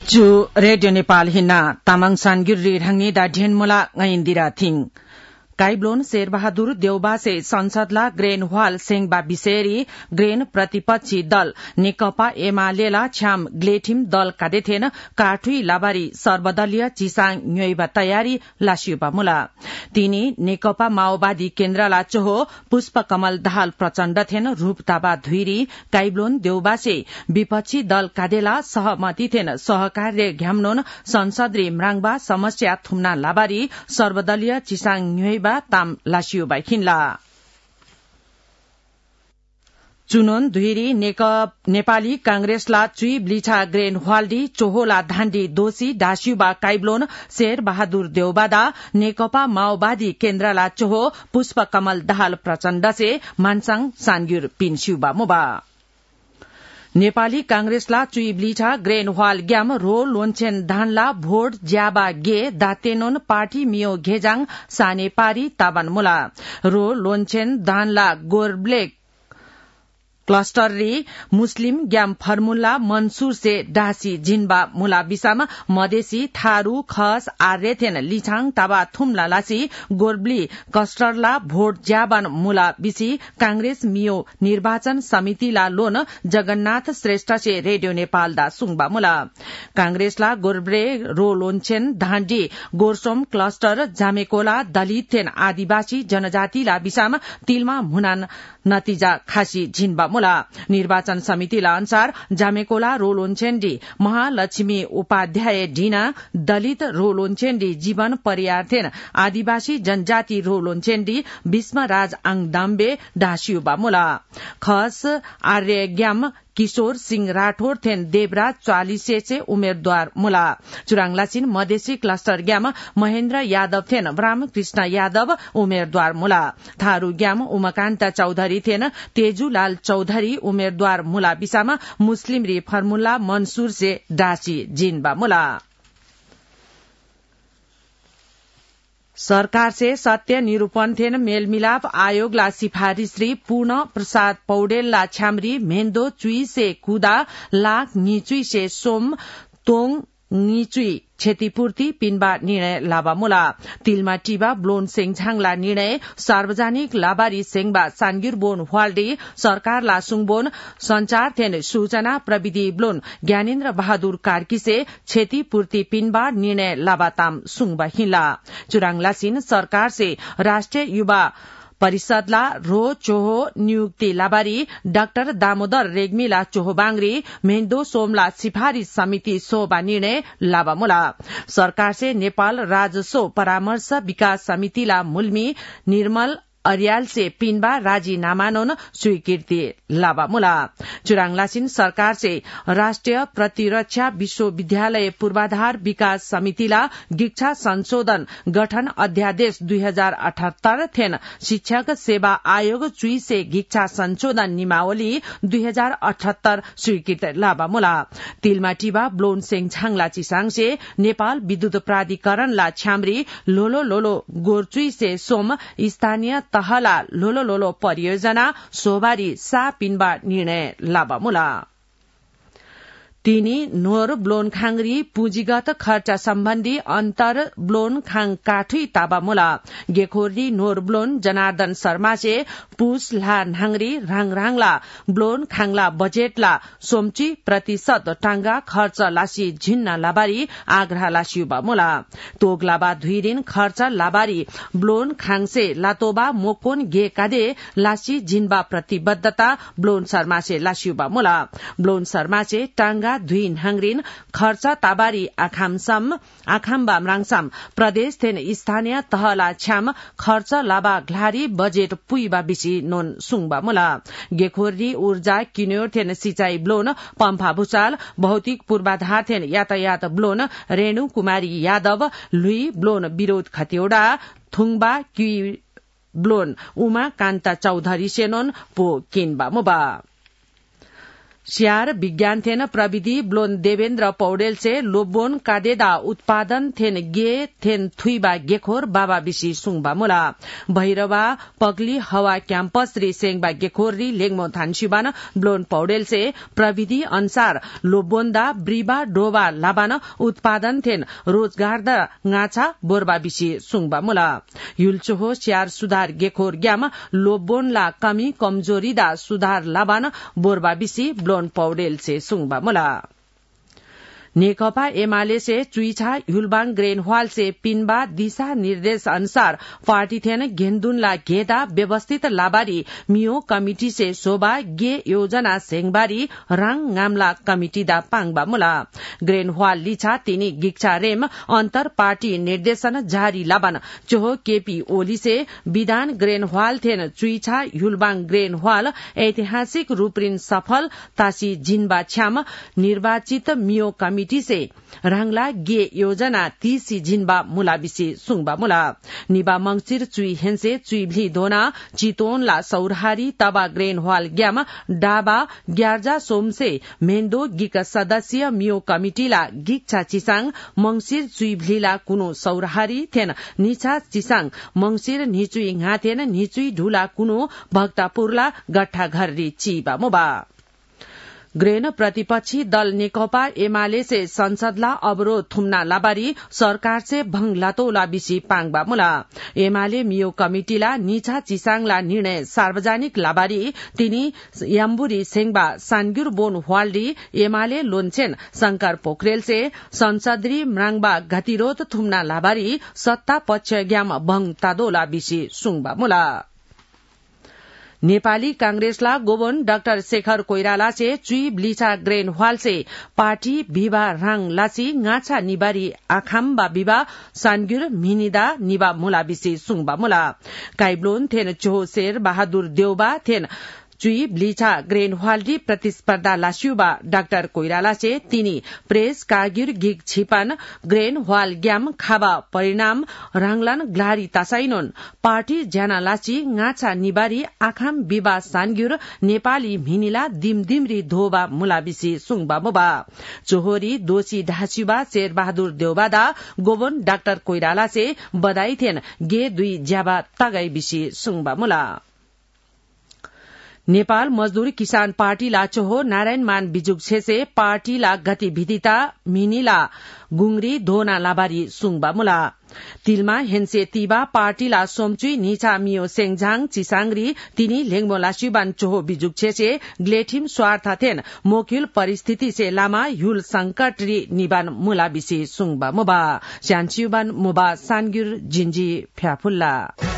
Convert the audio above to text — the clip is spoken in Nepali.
Chu Radio Nepal hina tamang sangir rirhangi da dhenmula ngaindira thing. काइब्लोन शेरबहादुर देउबासे संसदला ग्रेन हॉल सेंगबा बिसेरी ग्रेन प्रतिपक्षी दल नेकपा एमालेला छ्याम ग्लेठिम दल कादेथेन काठुई लाबारी सर्वदलीय चिसाङ न्योइबा तयारी लासियुबा मुला तिनी नेकपा माओवादी केन्द्रला चोहो पुष्पकमल दाहाल प्रचण्ड थेन रूपताबा धुइरी काइब्लोन देउबासे विपक्षी दल कादेला सहमति थेन सहकार्य घ्याम्नोन संसदरी म्राङबा समस्या थुम्ना लाबारी सर्वदलीय चिसाङ न्योइबा ताम लासियुबा खिनला चुनोन धुइरी नेपाली कांग्रेसला चुई ब्लिछा ग्रेन हवाल्डी चोहोला धाण्डी दोषी डासियुबा काइब्लोन शेर बहादुर देउबादा नेकपा माओवादी केन्द्रला चोहो पुष्पकमल दाहाल प्रचण्ड से मानसाङ सान्ग्युर पिनसियुबा मुबा नेपाली कांग्रेसला चुई ब्लिछा ग्रेन हवाल ग्याम रो लोन्छेन धानला भोट ज्याबा गे दातेनोन पार्टी मियो घेजाङ साने पारी ताबान मुला रो लोन्छेन धानला गोरब्लेक क्लस्टर री मुस्लिम ग्याम फर्मुला मंसूर से डासी जिनबा मुला बिसामा मधेसी थारू खस आर्यथेन लिछाङ ताबा थुम्ला लासी गोरब्ली क्लस्टरला भोट ज्याबान मुला बिसी कांग्रेस मियो निर्वाचन समितिला लोन जगन्नाथ श्रेष्ठ से रेडियो नेपाल दा सुङबा मुला कांग्रेसला गोरब्रे रो लोन्छेन धाण्डी गोरसोम क्लस्टर जामेकोला दलित थेन आदिवासी जनजातिला बिसामा तिलमा मुनान नतिजा खासी झिनबा मुला निर्वाचन समितिला अनुसार जामेकोला रोलोन्छेन्डी महालक्ष्मी उपाध्याय ढिना दलित रोलोन्छेन्डी जीवन परियार्थेन आदिवासी जनजाति रोलोन्छेन्डी भीष्मराज आङदाम्बे डासियुबा मुला खस आर्य ग्याम किशोर सिंह राठौर थेन देवराज 44 से उम्मेदवार मुला चुराङलासिन मधेसी क्लस्टर ग्याम महेन्द्र यादव थेन रामकृष्ण यादव उम्मेदवार मुला थारू ग्याम उमाकान्त चौधरी थेन तेजुलाल चौधरी उम्मेदवार मुला बिसामा मुस्लिम री फर्मुला मंसूर से डासी जिनबा मुला सरकार से सत्य निरूपण थेन मेलमिलाप आयोगला सिफारिश री पूर्ण प्रसाद पौडेलला छ्यामरी मेन्दो चुई से कुदा लाख निचुई से सोम तोङ निचुई क्षतिपूर्ति पिनबा निर्णय लाबा मुला तिलमा टिबा ब्लोन सेङझाङला निर्णय सार्वजनिक लाबारी सेङबा सान्गिर बोन हवाल्डी सरकारला सुङबोन संचार थेन सूचना प्रविधि ब्लोन ज्ञानेन्द्र बहादुर कार्की से क्षतिपूर्ति पिनबा निर्णय लाबाताम सुङबा हिला चुराङलासिन सरकार से राष्ट्रिय युवा परिषदला रो चोहो नियुक्ति लाबारी डाक्टर दामोदर रेग्मीला चोहो बांगरी मेन्दो सोमला सिफारिश समिति सोबा निर्णय लाबा मुला सरकार से नेपाल राजस्व परामर्श विकास समितिला मुल्मी निर्मल अर्याल से पिनबा राजीनामानोन स्वीकृति लाबा मुला चुराङलासिन सरकार से राष्ट्रिय प्रतिरक्षा विश्वविद्यालय पूर्वाधार विकास समितिला गिक्षा संशोधन गठन अध्यादेश 2078 थेन शिक्षक सेवा आयोग चुई से गिक्षा संशोधन नियमावली 2078 स्वीकृत लाबा मुला तिलमा टिबा ब्लोन सेङझाङला चिसाङ से नेपाल विद्युत प्राधिकरणला छ्यामरी लोलो लोलो गोरचुई से सोम स्थानीय तहला लोलो लोलो परियोजना सोबारी सा पिनबा निर्णय लाबा मुला तिनी नोर ब्लोनखाङरी पुँजीगत खर्च सम्बन्धी अन्तर ब्लोनखाङ काठुई ताबा मुला गेखोरी नोर ब्लोन जनार्दन शर्मा से पुस ला नाङरी राङराङला ब्लोनखाङला बजेटला सोमची प्रतिशत टांगा खर्च लासी झिन्न लाबारी आग्रह लासियुबा मुला तोग लाबा धुइरिन खर्च लाबारी ब्लोनखाङ से लातोबा मोकोन गे कादे लासी झिनबा प्रतिबद्धता ब्लोन शर्मा से लासियुबा मुला ब्लोन शर्मा से टांगा धुइन हाङरिन खर्च ताबारी आखाम्बा म्राङसाम प्रदेश थेन स्थानीय तहला छ्याम खर्च लाबा घ्लारी बजेट पुइबा बिसी नोन सुङबा मुला गेखोरी ऊर्जा किन्योर थेन सिंचाई ब्लोन पम्फा भूषाल भौतिक पूर्वाधार थेन यातायात ब्लोन रेणु कुमारी यादव लुई ब्लोन विरोध खतिवड़ा थुङबा क्यू ब्लोन उमा कान्ता चौधरी सेनोन पो किनबा मुबा स्यार विज्ञान थेन प्रविधि ब्लोन देवेन्द्र पौडेल से लोबोन कादेदा उत्पादन थेन गे थेन थुइबा गेखोर बाबा बिसी सुङबा मुला भैरवा पगली हवा क्याम्पस री सेङबा गेखोर री लेङमो थानसिबान ब्लोन पौडेल से प्रविधि अनुसार लोबोन्दा ब्रिबा डोबा लाबान उत्पादन थेन रोजगार द गाछा बोरबा बिसी सुङबा मुला युल्चोहो स्यार सुधार गेखोर ग्याम लोबोन ला कमी कमजोरी दा सुधार लाबान बोरबा बिसी पौडेल से सुङबा मुला नेकपा एमाले से चुइछा युलबाङ ग्रेनवाल से पिनबा दिशा निर्देश अनुसार पार्टी थेन घेन्दुनला घेदा व्यवस्थित लाबारी मियो कमिटी से शोभा गे योजना सेङबारी राङ गामला कमिटी दा पाङबा मुला ग्रेनवाल लिछा तिनी गिक्छा रेम अन्तर पार्टी निर्देशन जारी लाबन चोहो केपी ओली से विधान ग्रेनवाल थेन चुइछा युलबाङ ग्रेनवाल ऐतिहासिक रूपरिन सफल तासी जिनबा छ्याम निर्वाचित मियो कमिटी से राङला गे योजना 30 जिनबा मुलाबिसी सुङबा मुला निबा मंगसिर चुई हेन्से चुई भली दोना चितोनला सौरहारी तबा ग्रेनवाल ग्याम डाबा ग्यार्जा सोमसे मेन्दो गिक सदस्य मियो कमिटीला गिक्छा चिसाङ मंगसिर चुई भलीला कुनो सौरहारी थेन निछा चिसाङ मंगसिर निचुई घाथेन निचुई ढुला कुनो भक्तापुरला गठा घर री चिबा मुबा ग्रेन प्रतिपक्षी दल नेकपा एमाले से संसदला अवरोध थुम्ना लाबारी सरकार से भंग लतौला बिसी पाङबा मुला एमाले मियो कमिटीला निछा चिसाङला निर्णय सार्वजनिक लाबारी तिनी याम्बुरी सेङबा सानगुर बोन हवाल्डी एमाले लोन्छेन शंकर पोखरेल से संसदरी म्राङबा गतिरोध थुम्ना लाबारी सत्ता पक्ष ग्याम भंग तादोला बिसी सुङबा मुला नेपाली कांग्रेसला गोबन डाक्टर शेखर कोइराला से चुई ब्लिचा ग्रेनवाल से पार्टी बिबा राङ लासी गाछा निबारी आखाम्बा बिबा सानगुर मिनिदा निबा मुला बिसी सुङबा मुला काइब्लोन थेन चोहो शेर बहादुर देउबा थेन चुई ब्लिचा ग्रेनवाल्डी प्रतिस्पर्धा लास्युबा डाक्टर कोइराला से तिनी प्रेस कागिर गिग छिपान ग्रेनवाल ग्याम खाबा परिणाम राङलान ग्लारी तासाइनोन पार्टी ज्याना लाची गाछा निबारी आखाम बिबा सानगुर नेपाली मिनिला दिमदिमरी धोबा मुलाबिसी सुङबा मुबा चोहोरी दोषी ढाँचुबा शेर बहादुर देउबादा गोबन डाक्टर कोइराला से बधाई थेन गे दुई ज्याबा तगाई बिसी सुङबा मुला नेपाल मजदूर किसान पार्टी लाचोहो नारायण मान बिजुक छेसे पार्टी ला गतिविधिता मिनिला गुंगरी धोना लाबारी सुङबा मुला तिलमा हेन्से तिबा पार्टी ला सोमचुई निचा मियो सेङझाङ चिसाङरी तिनी लेङमो लासिबान चोहो बिजुक छेसे ग्लेठिम स्वार्थ थेन मोकिल परिस्थिति से लामा युल संकट री निबान मुला बिसी सुङबा मुबा स्यान्चिउबान मुबा सानगुर जिन्जी फ्याफुल्ला